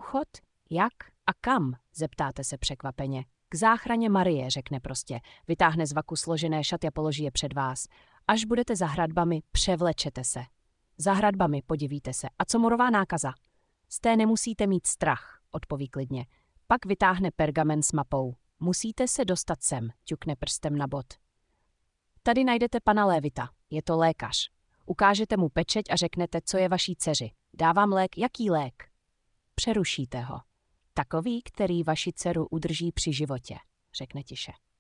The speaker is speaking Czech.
průchod? Jak a kam? Zeptáte se překvapeně. K záchraně Marie, řekne prostě. Vytáhne z vaku složené šaty a položí je před vás. Až budete za hradbami, převlečete se. Za hradbami, podívíte se. A co morová nákaza? Z té nemusíte mít strach, odpoví klidně. Pak vytáhne pergamen s mapou. Musíte se dostat sem, ťukne prstem na bod. Tady najdete pana Lévita, je to lékař. Ukážete mu pečeť a řeknete, co je vaší dceři. Dávám lék, jaký lék? Přerušíte ho. Takový, který vaši dceru udrží při životě, řekne tiše.